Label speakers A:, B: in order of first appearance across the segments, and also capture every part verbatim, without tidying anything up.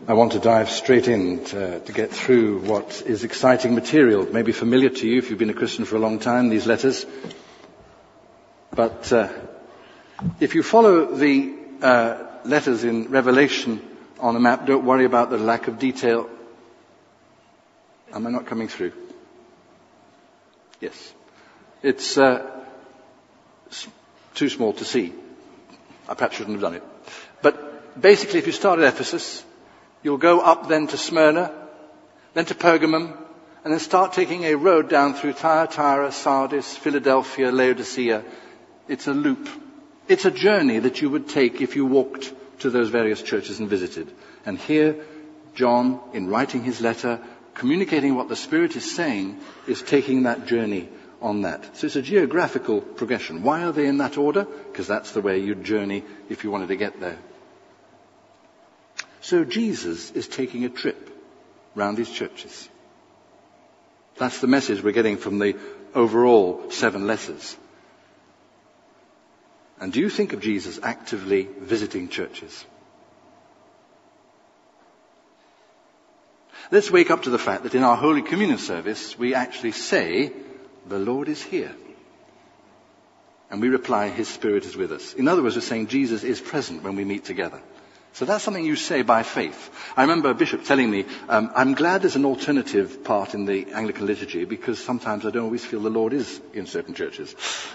A: I want to dive straight in to, to get through what is exciting material. It may be familiar to you if you've been a Christian for a long time, these letters. But uh, if you follow the uh, letters in Revelation on a map, don't worry about the lack of detail. Am I not coming through? Yes. It's uh, too small to see. I perhaps shouldn't have done it. But basically, if you start at Ephesus, you'll go up then to Smyrna, then to Pergamum, and then start taking a road down through Thyatira, Sardis, Philadelphia, Laodicea. It's a loop. It's a journey that you would take if you walked to those various churches and visited. And here, John, in writing his letter, communicating what the Spirit is saying, is taking that journey on that. So it's a geographical progression. Why are they in that order? Because that's the way you'd journey if you wanted to get there. So Jesus is taking a trip round these churches. That's the message we're getting from the overall seven letters. And do you think of Jesus actively visiting churches? Let's wake up to the fact that in our Holy Communion service, we actually say, the Lord is here. And we reply, His Spirit is with us. In other words, we're saying Jesus is present when we meet together. So that's something you say by faith. I remember a bishop telling me, um, I'm glad there's an alternative part in the Anglican liturgy because sometimes I don't always feel the Lord is in certain churches.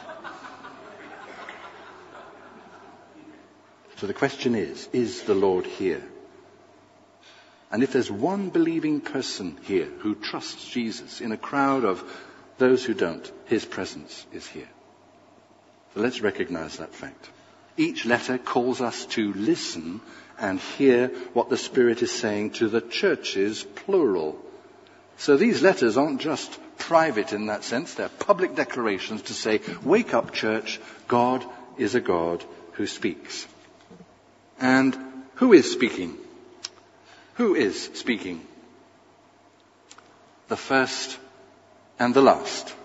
A: So the question is, is the Lord here? And if there's one believing person here who trusts Jesus in a crowd of those who don't, His presence is here. So let's recognize that fact. Each letter calls us to listen and hear what the Spirit is saying to the churches, plural. So these letters aren't just private in that sense. They're public declarations to say, wake up, church, God is a God who speaks. And who is speaking? Who is speaking? The first and the last.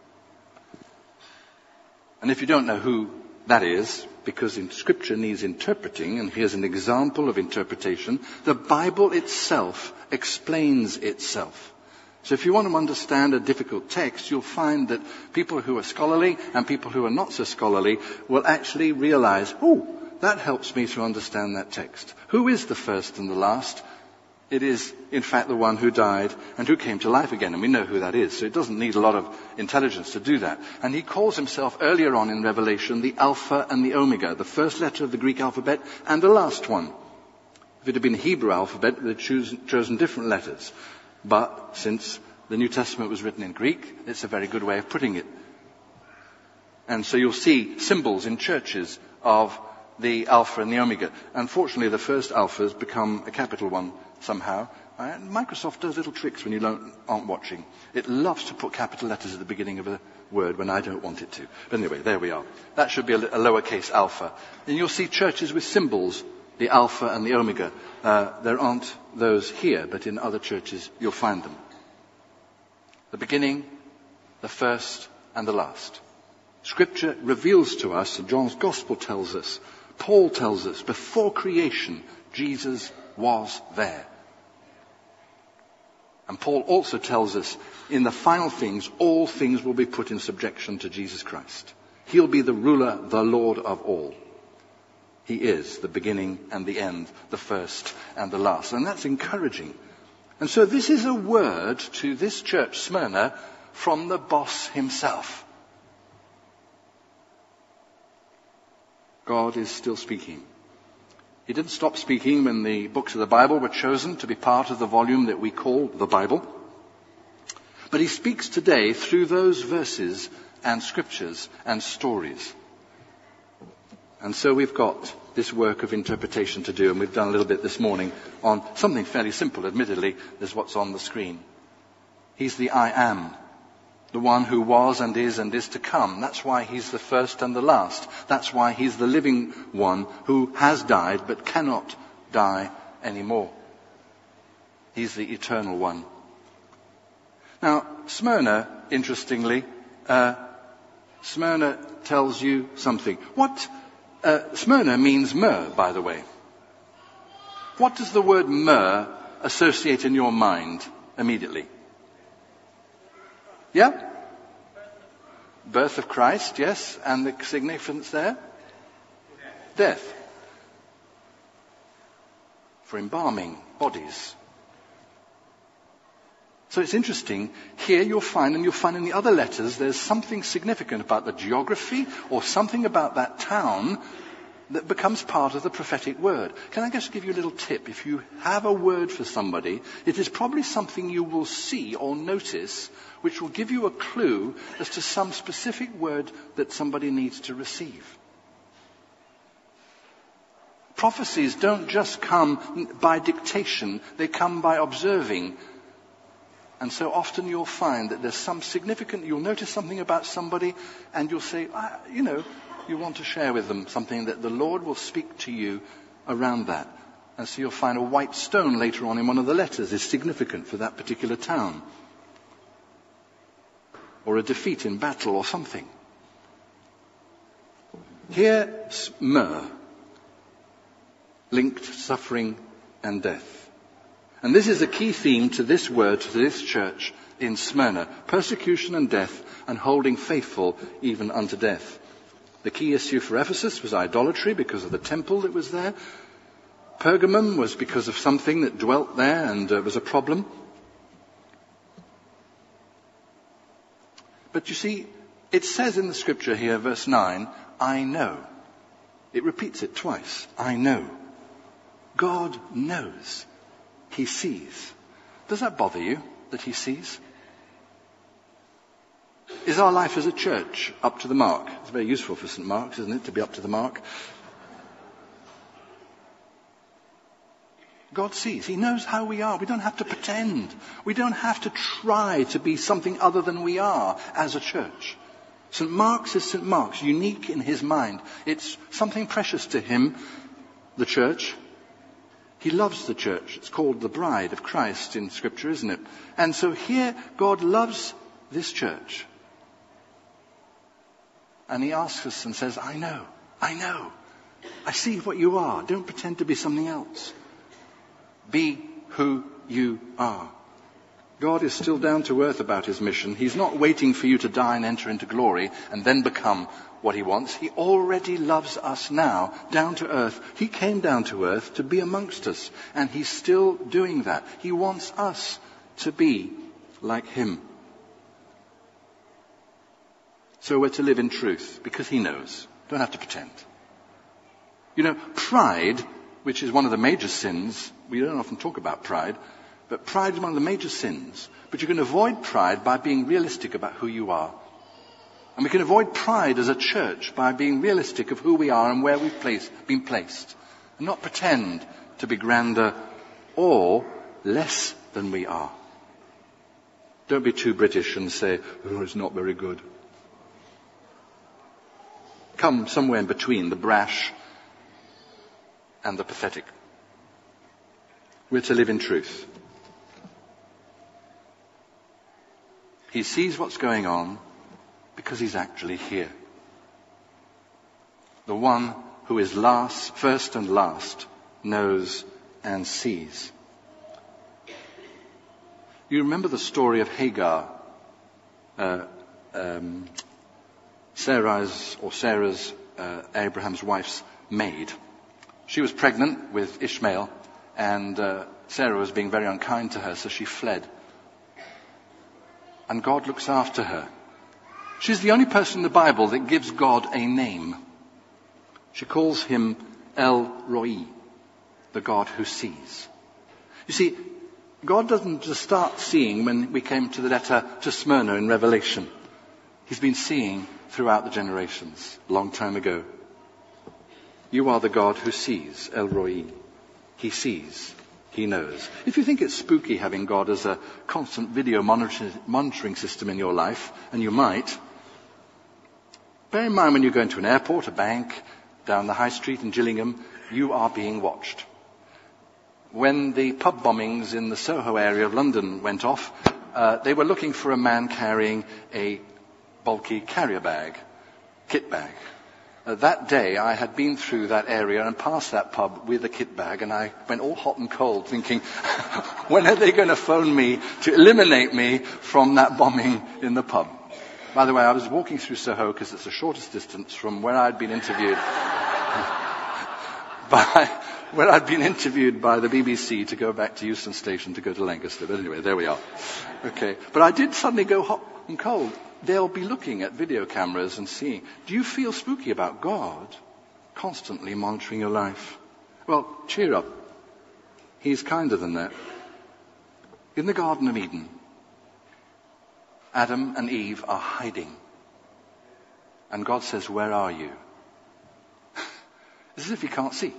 A: And if you don't know who that is, because in Scripture needs interpreting, and here's an example of interpretation, the Bible itself explains itself. So if you want to understand a difficult text, you'll find that people who are scholarly and people who are not so scholarly will actually realize, oh, that helps me to understand that text. Who is the first and the last? It is, in fact, the one who died and who came to life again. And we know who that is. So it doesn't need a lot of intelligence to do that. And he calls himself earlier on in Revelation the Alpha and the Omega, the first letter of the Greek alphabet and the last one. If it had been the Hebrew alphabet, they'd chosen, chosen different letters. But since the New Testament was written in Greek, it's a very good way of putting it. And so you'll see symbols in churches of the Alpha and the Omega. Unfortunately, the first Alpha has become a capital one somehow. Uh, Microsoft does little tricks when you don't, aren't watching. It loves to put capital letters at the beginning of a word when I don't want it to. But anyway, there we are. That should be a, a lowercase alpha. And you'll see churches with symbols, the Alpha and the Omega. Uh, there aren't those here, but in other churches you'll find them. The beginning, the first, and the last. Scripture reveals to us, and John's Gospel tells us, Paul tells us, before creation, Jesus was there. And Paul also tells us, in the final things, all things will be put in subjection to Jesus Christ. He'll be the ruler, the Lord of all. He is the beginning and the end, the first and the last. And that's encouraging. And so this is a word to this church, Smyrna, from the boss himself. God is still speaking. He didn't stop speaking when the books of the Bible were chosen to be part of the volume that we call the Bible. But he speaks today through those verses and scriptures and stories. And so we've got this work of interpretation to do, and we've done a little bit this morning on something fairly simple, admittedly, is what's on the screen. He's the I am. The one who was and is and is to come. That's why he's the first and the last. That's why he's the living one who has died but cannot die anymore. He's the eternal one. Now, Smyrna, interestingly, uh, Smyrna tells you something. What? Uh, Smyrna means myrrh, by the way. What does the word myrrh associate in your mind immediately? Yeah? Birth of Christ, yes. And the significance there? Death. For embalming bodies. So it's interesting. Here you'll find, and you'll find in the other letters, there's something significant about the geography or something about that town that becomes part of the prophetic word. Can I just give you a little tip? If you have a word for somebody, it is probably something you will see or notice which will give you a clue as to some specific word that somebody needs to receive. Prophecies don't just come by dictation, they come by observing. And so often you'll find that there's some significant, you'll notice something about somebody and you'll say, ah, you know, you want to share with them something that the Lord will speak to you around that. And so you'll find a white stone later on in one of the letters is significant for that particular town. Or a defeat in battle or something. Here's myrrh, linked suffering and death. And this is a key theme to this word, to this church in Smyrna. Persecution and death, and holding faithful even unto death. The key issue for Ephesus was idolatry because of the temple that was there. Pergamum was because of something that dwelt there and uh, was a problem. But you see, it says in the scripture here, verse nine, I know. It repeats it twice. I know. God knows. He sees. Does that bother you, that he sees? Is our life as a church up to the mark? It's very useful for Saint Mark's, isn't it, to be up to the mark? God sees. He knows how we are. We don't have to pretend. We don't have to try to be something other than we are as a church. Saint Mark's is Saint Mark's, unique in his mind. It's something precious to him, the church. He loves the church. It's called the bride of Christ in Scripture, isn't it? And so here, God loves this church. And he asks us and says, I know, I know. I see what you are. Don't pretend to be something else. Be who you are. God is still down to earth about his mission. He's not waiting for you to die and enter into glory and then become what he wants. He already loves us now, down to earth. He came down to earth to be amongst us, and he's still doing that. He wants us to be like him. So we're to live in truth, because he knows. Don't have to pretend. You know, pride, which is one of the major sins, we don't often talk about pride, but pride is one of the major sins. But you can avoid pride by being realistic about who you are. And we can avoid pride as a church by being realistic of who we are and where we've placed, been placed. And not pretend to be grander or less than we are. Don't be too British and say, oh, it's not very good. Come somewhere in between the brash and the pathetic. We're to live in truth. He sees what's going on because he's actually here. The one who is last, first and last, knows and sees. You remember the story of Hagar, uh, um, Sarah's or Sarah's, uh, Abraham's wife's maid. She was pregnant with Ishmael, and uh, Sarah was being very unkind to her, so she fled. And God looks after her. She's the only person in the Bible that gives God a name. She calls him El Roi, the God who sees. You see, God doesn't just start seeing when we came to the letter to Smyrna in Revelation. He's been seeing throughout the generations, a long time ago. You are the God who sees, El Roi. He sees. He knows. If you think it's spooky having God as a constant video monitor- monitoring system in your life, and you might, bear in mind when you go into an airport, a bank, down the high street in Gillingham, you are being watched. When the pub bombings in the Soho area of London went off, uh, they were looking for a man carrying a bulky carrier bag, kit bag. Uh, that day, I had been through that area and past that pub with a kit bag, and I went all hot and cold thinking, when are they going to phone me to eliminate me from that bombing in the pub? By the way, I was walking through Soho because it's the shortest distance from where I'd been interviewed by, where I'd been interviewed by the B B C to go back to Euston Station to go to Lancaster. But anyway, there we are. Okay. But I did suddenly go hot and cold. They'll be looking at video cameras and seeing. Do you feel spooky about God constantly monitoring your life? Well, cheer up. He's kinder than that. In the Garden of Eden, Adam and Eve are hiding. And God says, where are you? It's as if he can't see.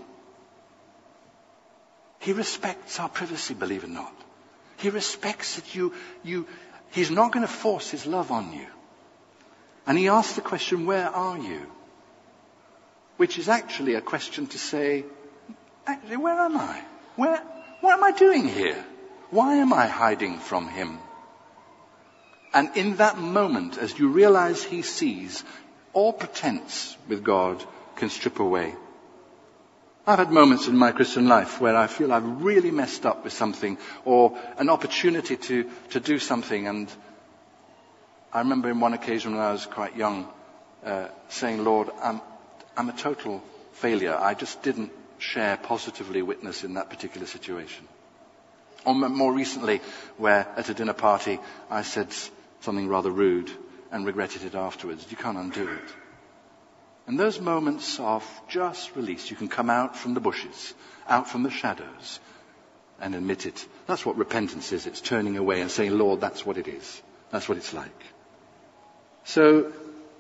A: He respects our privacy, believe it or not. He respects that you, you, he's not going to force his love on you. And he asks the question, where are you? Which is actually a question to say, actually, where am I? Where, what am I doing here? Why am I hiding from him? And in that moment, as you realize he sees, all pretense with God can strip away. I've had moments in my Christian life where I feel I've really messed up with something, or an opportunity to, to do something. And I remember in one occasion when I was quite young, uh, saying, Lord, I'm, I'm a total failure. I just didn't share positively witness in that particular situation. Or more recently, where at a dinner party I said something rather rude and regretted it afterwards. You can't undo it. And those moments of just release, you can come out from the bushes, out from the shadows, and admit it. That's what repentance is. It's turning away and saying, Lord, that's what it is. That's what it's like. So,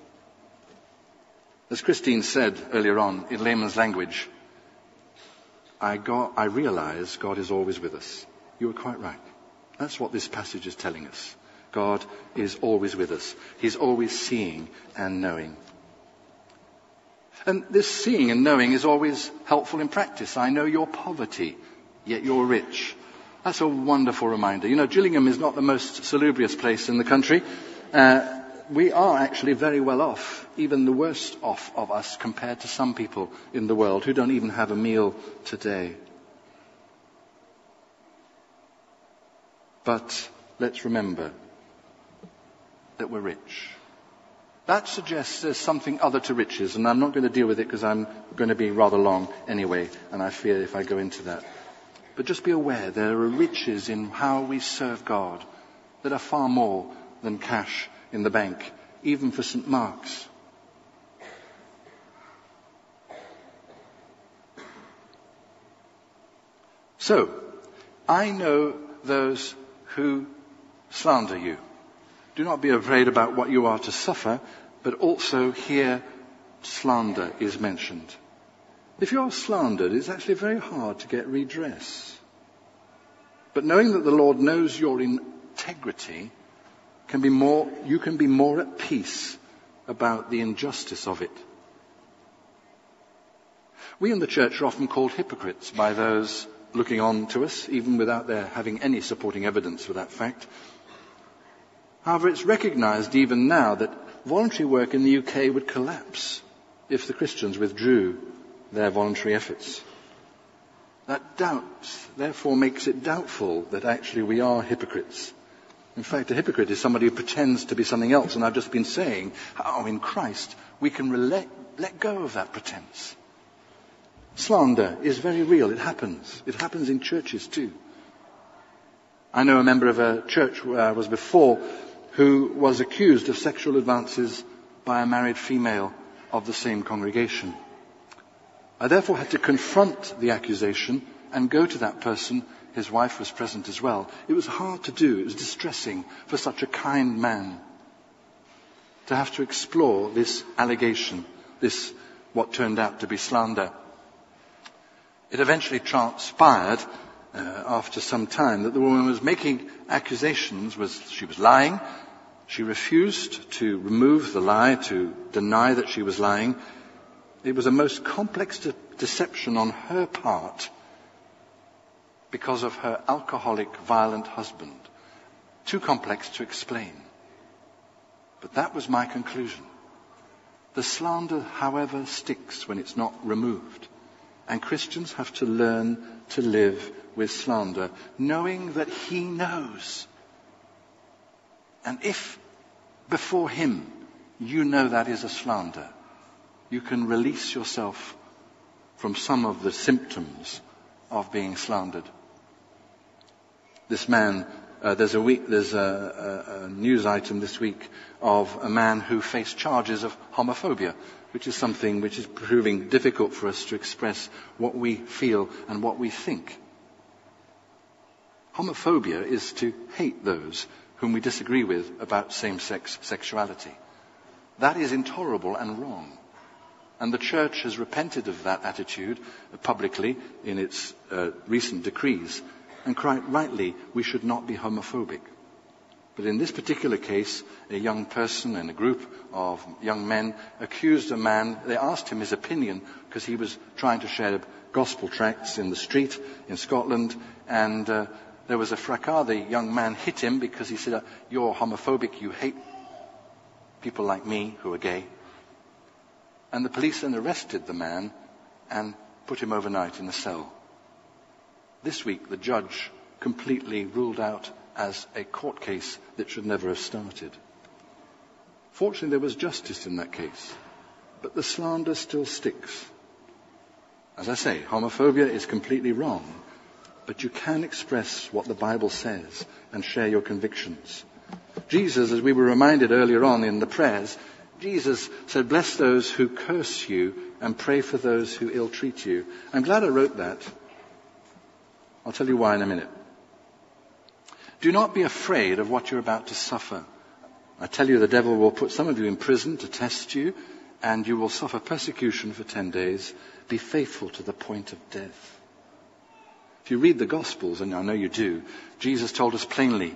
A: as Christine said earlier on, in layman's language, I, got, I realize God is always with us. You were quite right. That's what this passage is telling us. God is always with us. He's always seeing and knowing. And this seeing and knowing is always helpful in practice. I know your poverty, yet you're rich. That's a wonderful reminder. You know, Gillingham is not the most salubrious place in the country. Uh, we are actually very well off, even the worst off of us compared to some people in the world who don't even have a meal today. But let's remember that we're rich. That suggests there's something other to riches, and I'm not going to deal with it because I'm going to be rather long anyway, and I fear if I go into that. But just be aware there are riches in how we serve God that are far more than cash in the bank, even for Saint Mark's. So, I know those who slander you. Do not be afraid about what you are to suffer, but also here slander is mentioned. If you're slandered, it's actually very hard to get redress. But knowing that the Lord knows your integrity, can be more, you can be more at peace about the injustice of it. We in the church are often called hypocrites by those looking on to us, even without their having any supporting evidence for that fact. However, it's recognized even now that voluntary work in the U K would collapse if the Christians withdrew their voluntary efforts. That doubt, therefore, makes it doubtful that actually we are hypocrites. In fact, a hypocrite is somebody who pretends to be something else, and I've just been saying how in Christ we can let, let go of that pretense. Slander is very real. It happens. It happens in churches too. I know a member of a church where I was before who was accused of sexual advances by a married female of the same congregation. I therefore had to confront the accusation and go to that person. His wife was present as well. It was hard to do. It was distressing for such a kind man to have to explore this allegation, this what turned out to be slander. It eventually transpired uh, after some time that the woman was making accusations, was she was lying. She refused to remove the lie, to deny that she was lying. It was a most complex de- deception on her part because of her alcoholic, violent husband. Too complex to explain. But that was my conclusion. The slander, however, sticks when it's not removed. And Christians have to learn to live with slander, knowing that he knows. And if before him you know that is a slander, you can release yourself from some of the symptoms of being slandered. This man, uh, there's, a, week, there's a, a, a news item this week of a man who faced charges of homophobia, which is something which is proving difficult for us to express what we feel and what we think. Homophobia is to hate those whom we disagree with about same-sex sexuality. That is intolerable and wrong. And the church has repented of that attitude publicly in its uh, recent decrees. And quite rightly, we should not be homophobic. But in this particular case, a young person and a group of young men accused a man. They asked him his opinion because he was trying to share gospel tracts in the street in Scotland. And uh, there was a fracas. The young man hit him because he said, "You're homophobic. You hate people like me who are gay." And the police then arrested the man and put him overnight in a cell. This week, the judge completely ruled out as a court case that should never have started. Fortunately, there was justice in that case, but the slander still sticks. As I say, homophobia is completely wrong, but you can express what the Bible says and share your convictions. Jesus, as we were reminded earlier on in the prayers, Jesus said, "Bless those who curse you and pray for those who ill-treat you." I'm glad I wrote that. I'll tell you why in a minute. Do not be afraid of what you're about to suffer. I tell you, the devil will put some of you in prison to test you, and you will suffer persecution for ten days. Be faithful to the point of death. If you read the Gospels, and I know you do, Jesus told us plainly,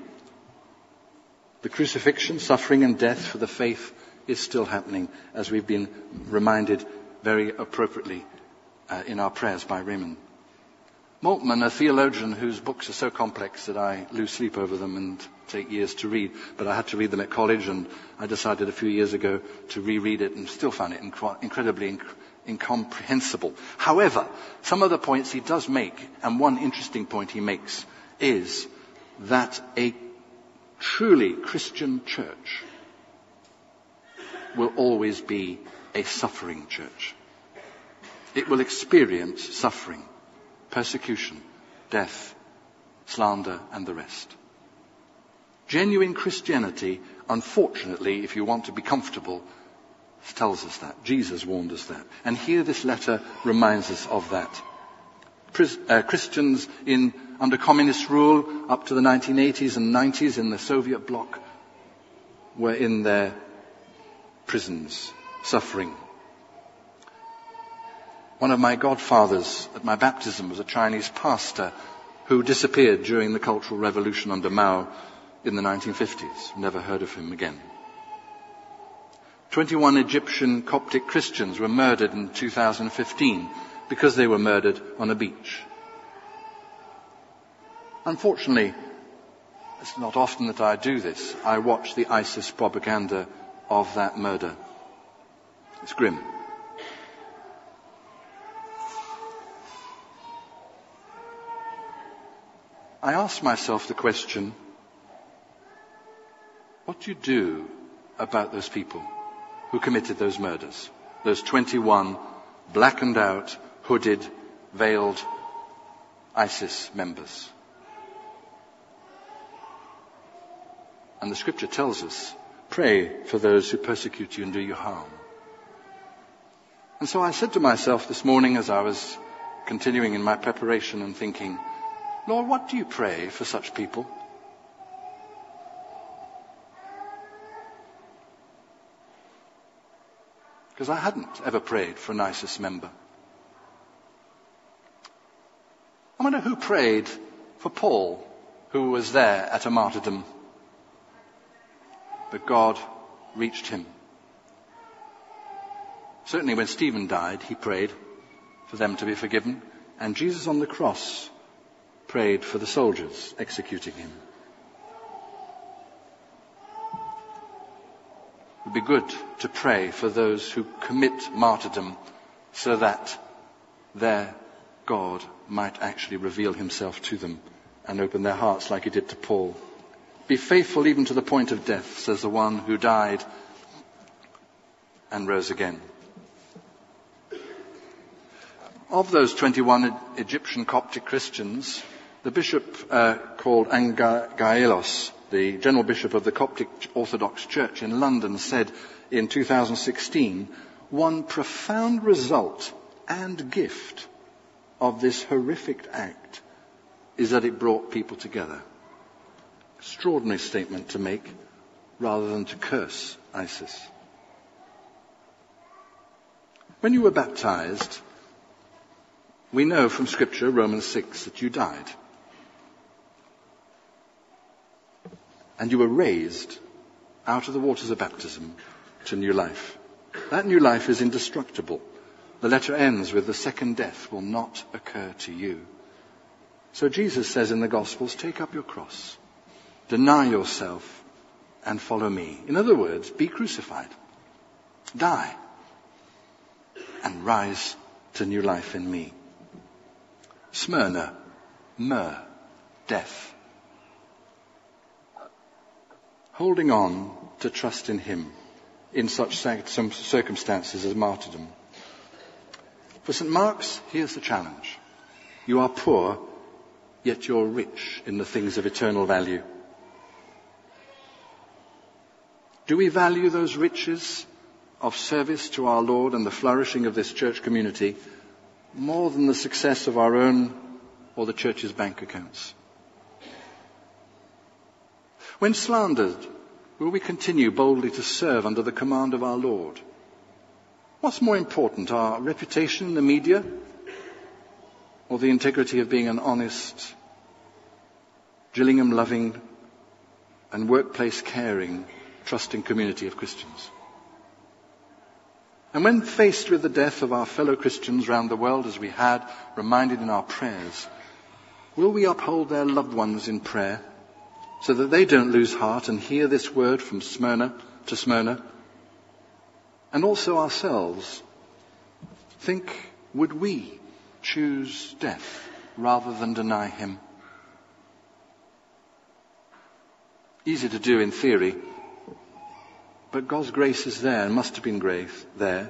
A: the crucifixion, suffering and death for the faith is still happening, as we've been reminded very appropriately uh, in our prayers by Raymond. Moltmann, a theologian whose books are so complex that I lose sleep over them and take years to read, but I had to read them at college, and I decided a few years ago to reread it and still found it inc- incredibly inc- incomprehensible. However, some of the points he does make, and one interesting point he makes, is that a truly Christian church will always be a suffering church. It will experience suffering, persecution, death, slander, and the rest. Genuine Christianity, unfortunately, if you want to be comfortable, tells us that. Jesus warned us that. And here this letter reminds us of that. Pris- uh, Christians in under communist rule up to the nineteen eighties and nineties in the Soviet bloc were in their prisons, suffering. One of my godfathers at my baptism was a Chinese pastor who disappeared during the Cultural Revolution under Mao in the nineteen fifties. Never heard of him again. twenty-one Egyptian Coptic Christians were murdered in two thousand fifteen because they were murdered on a beach. Unfortunately, it's not often that I do this. I watch the ISIS propaganda of that murder. It's grim. I ask myself the question, what do you do about those people who committed those murders? Those twenty-one blackened out, hooded, veiled ISIS members. And the scripture tells us, pray for those who persecute you and do you harm. And so I said to myself this morning as I was continuing in my preparation and thinking, Lord, what do you pray for such people? Because I hadn't ever prayed for an ISIS member. I wonder who prayed for Paul, who was there at a martyrdom. But God reached him. Certainly when Stephen died, he prayed for them to be forgiven. And Jesus on the cross prayed for the soldiers executing him. The be good to pray for those who commit martyrdom so that their God might actually reveal himself to them and open their hearts like he did to Paul. Be faithful even to the point of death, says the one who died and rose again. Of those twenty-one Egyptian Coptic Christians, the bishop uh, called Angaelos, the general bishop of the Coptic Orthodox Church in London, said in two thousand sixteen, one profound result and gift of this horrific act is that it brought people together. Extraordinary statement to make, rather than to curse ISIS. When you were baptized, we know from Scripture, Romans six, that you died. And you were raised out of the waters of baptism to new life. That new life is indestructible. The letter ends with the second death will not occur to you. So Jesus says in the Gospels, take up your cross, deny yourself, and follow me. In other words, be crucified, die, and rise to new life in me. Smyrna, myrrh, death. Holding on to trust in him in such circumstances as martyrdom. For Saint Mark's, here's the challenge. You are poor, yet you're rich in the things of eternal value. Do we value those riches of service to our Lord and the flourishing of this church community more than the success of our own or the church's bank accounts? When slandered, will we continue boldly to serve under the command of our Lord? What's more important, our reputation in the media or the integrity of being an honest, Gillingham-loving and workplace-caring, trusting community of Christians? And when faced with the death of our fellow Christians round the world, as we had reminded in our prayers, will we uphold their loved ones in prayer so that they don't lose heart and hear this word from Smyrna to Smyrna? And also ourselves, think, would we choose death rather than deny him? Easy to do in theory, but God's grace is there and must have been grace there.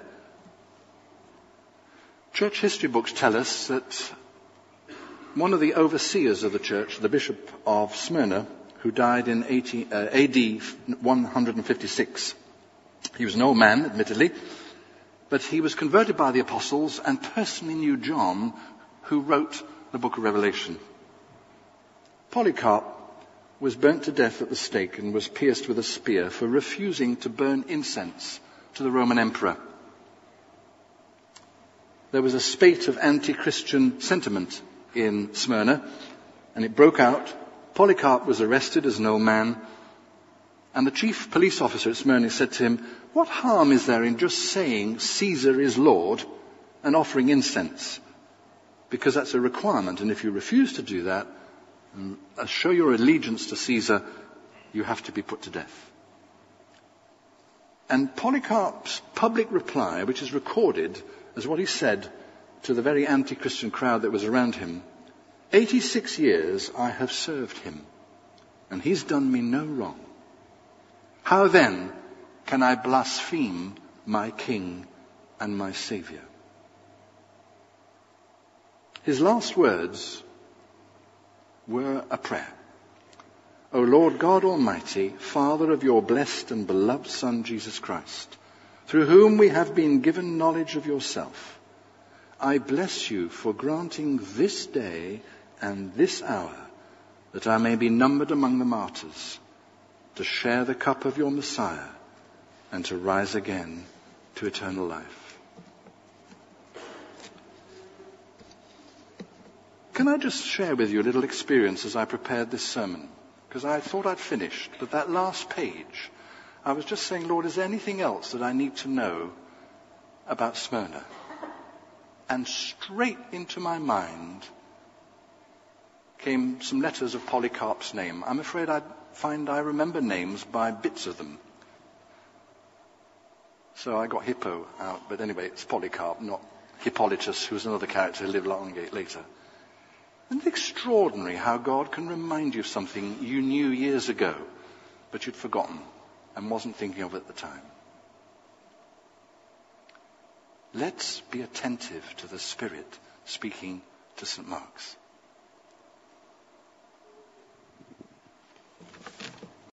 A: Church history books tell us that one of the overseers of the church, the Bishop of Smyrna, who died in A D one fifty-six, he was an old man, admittedly, but he was converted by the apostles and personally knew John, who wrote the book of Revelation. Polycarp was burnt to death at the stake and was pierced with a spear for refusing to burn incense to the Roman emperor. There was a spate of anti-Christian sentiment in Smyrna, and it broke out. Polycarp was arrested as an old man, and the chief police officer at Smyrna said to him, what harm is there in just saying Caesar is Lord and offering incense? Because that's a requirement, and if you refuse to do that, and show your allegiance to Caesar, you have to be put to death. And Polycarp's public reply, which is recorded as what he said to the very anti-Christian crowd that was around him, eighty-six years I have served him, and he's done me no wrong. How then can I blaspheme my King and my Saviour? His last words were a prayer. O Lord God Almighty, Father of your blessed and beloved Son, Jesus Christ, through whom we have been given knowledge of yourself, I bless you for granting this day and this hour that I may be numbered among the martyrs, to share the cup of your Messiah and to rise again to eternal life. Can I just share with you a little experience as I prepared this sermon? Because I thought I'd finished, but that last page, I was just saying, Lord, is there anything else that I need to know about Smyrna? And straight into my mind came some letters of Polycarp's name. I'm afraid I find I remember names by bits of them. So I got Hippo out, but anyway, it's Polycarp, not Hippolytus, who's another character who lived long later. Isn't it extraordinary how God can remind you of something you knew years ago, but you'd forgotten and wasn't thinking of at the time? Let's be attentive to the Spirit speaking to Saint Mark's.